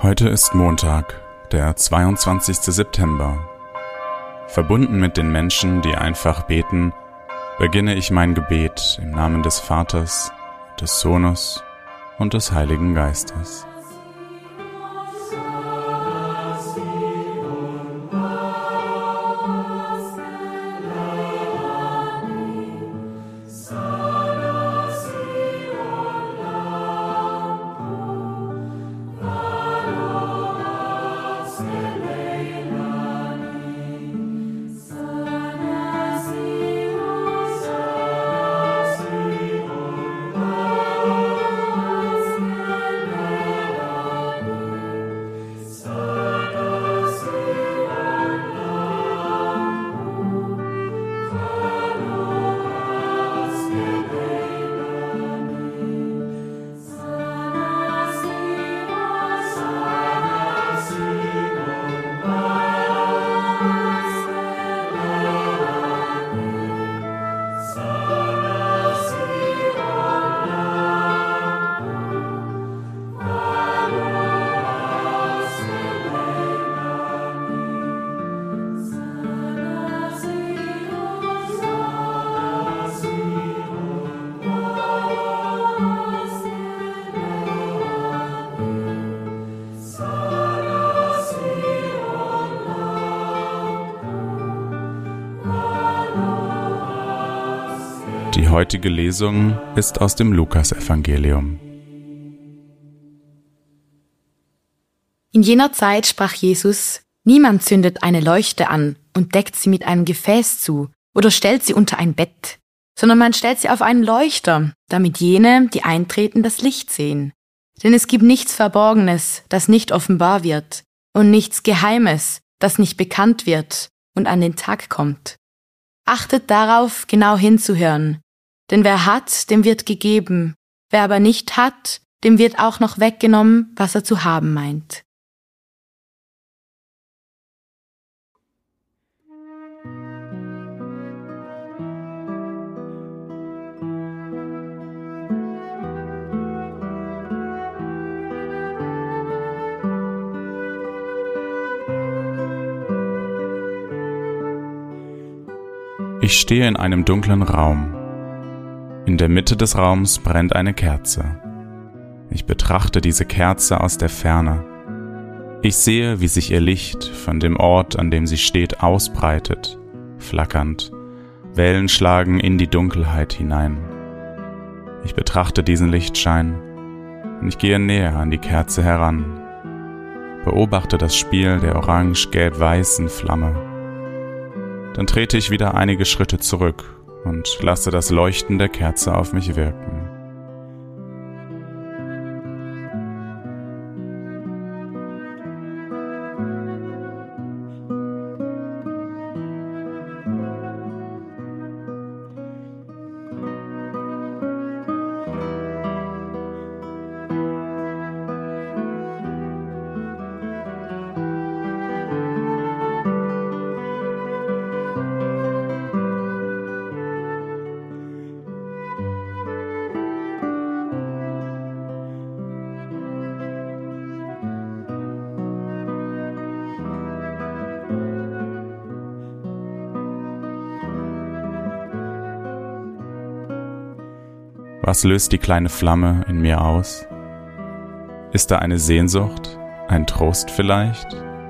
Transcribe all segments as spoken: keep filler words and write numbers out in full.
Heute ist Montag, der zweiundzwanzigste September. Verbunden mit den Menschen, die einfach beten, beginne ich mein Gebet im Namen des Vaters, des Sohnes und des Heiligen Geistes. Die heutige Lesung ist aus dem Lukasevangelium. In jener Zeit sprach Jesus: Niemand zündet eine Leuchte an und deckt sie mit einem Gefäß zu oder stellt sie unter ein Bett, sondern man stellt sie auf einen Leuchter, damit jene, die eintreten, das Licht sehen. Denn es gibt nichts Verborgenes, das nicht offenbar wird, und nichts Geheimes, das nicht bekannt wird und an den Tag kommt. Achtet darauf, genau hinzuhören. Denn wer hat, dem wird gegeben, wer aber nicht hat, dem wird auch noch weggenommen, was er zu haben meint. Ich stehe in einem dunklen Raum. In der Mitte des Raums brennt eine Kerze. Ich betrachte diese Kerze aus der Ferne. Ich sehe, wie sich ihr Licht von dem Ort, an dem sie steht, ausbreitet, flackernd. Wellen schlagen in die Dunkelheit hinein. Ich betrachte diesen Lichtschein und ich gehe näher an die Kerze heran. Beobachte das Spiel der orange-gelb-weißen Flamme. Dann trete ich wieder einige Schritte zurück und lasse das Leuchten der Kerze auf mich wirken. Was löst die kleine Flamme in mir aus? Ist da eine Sehnsucht, ein Trost vielleicht?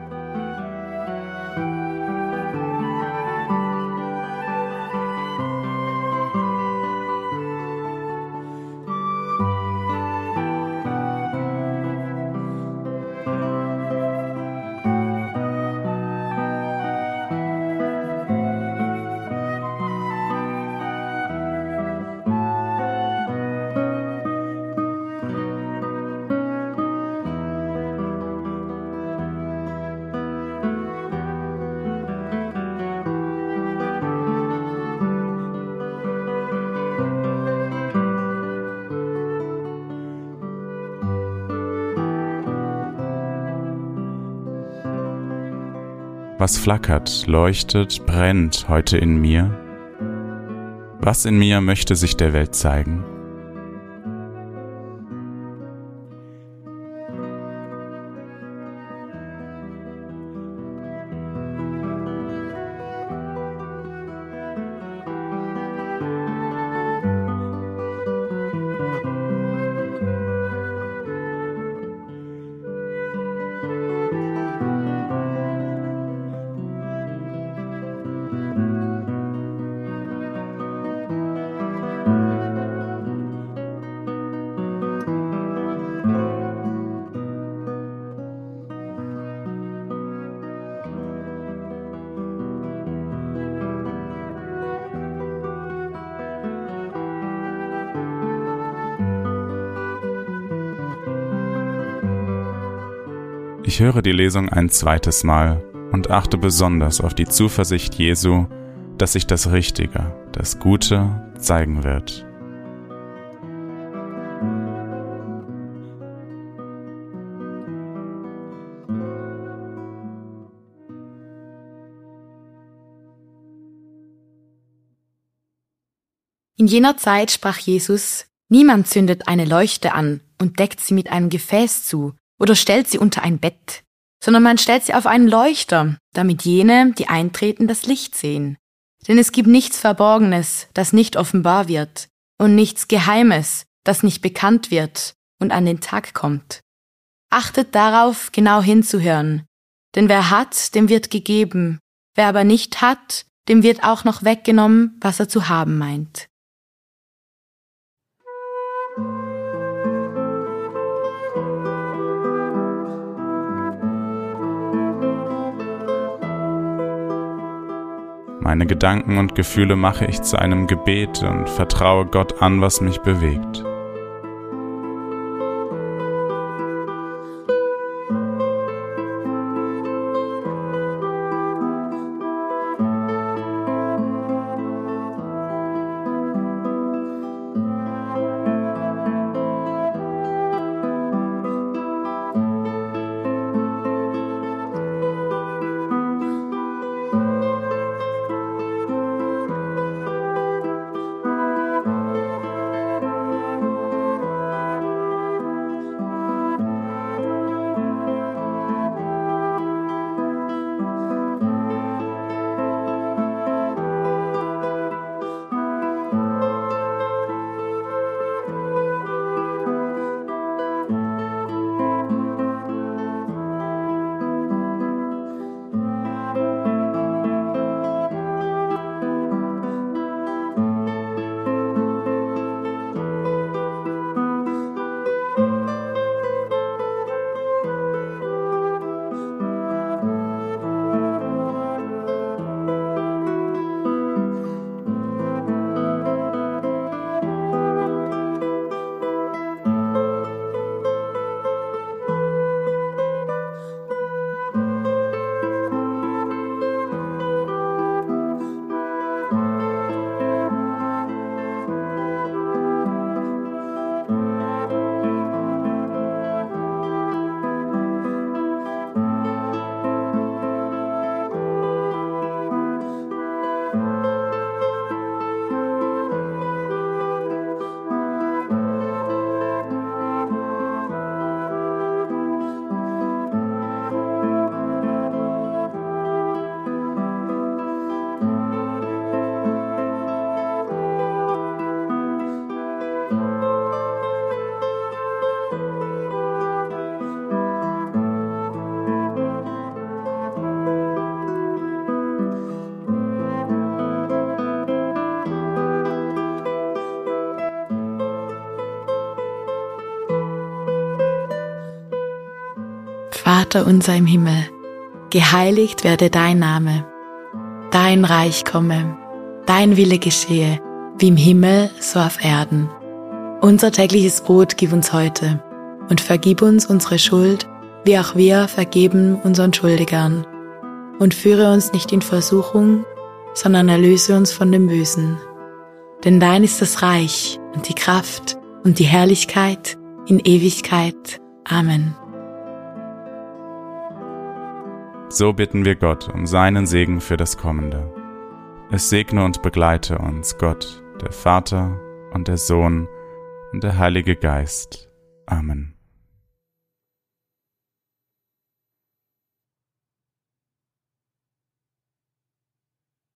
Was flackert, leuchtet, brennt heute in mir? Was in mir möchte sich der Welt zeigen? Ich höre die Lesung ein zweites Mal und achte besonders auf die Zuversicht Jesu, dass sich das Richtige, das Gute zeigen wird. In jener Zeit sprach Jesus: Niemand zündet eine Leuchte an und deckt sie mit einem Gefäß zu oder stellt sie unter ein Bett, sondern man stellt sie auf einen Leuchter, damit jene, die eintreten, das Licht sehen. Denn es gibt nichts Verborgenes, das nicht offenbar wird, und nichts Geheimes, das nicht bekannt wird und an den Tag kommt. Achtet darauf, genau hinzuhören, denn wer hat, dem wird gegeben, wer aber nicht hat, dem wird auch noch weggenommen, was er zu haben meint. Meine Gedanken und Gefühle mache ich zu einem Gebet und vertraue Gott an, was mich bewegt. Vater unser im Himmel, geheiligt werde dein Name, dein Reich komme, dein Wille geschehe, wie im Himmel, so auf Erden. Unser tägliches Brot gib uns heute und vergib uns unsere Schuld, wie auch wir vergeben unseren Schuldigern. Und führe uns nicht in Versuchung, sondern erlöse uns von dem Bösen. Denn dein ist das Reich und die Kraft und die Herrlichkeit in Ewigkeit. Amen. So bitten wir Gott um seinen Segen für das Kommende. Es segne und begleite uns Gott, der Vater und der Sohn und der Heilige Geist. Amen.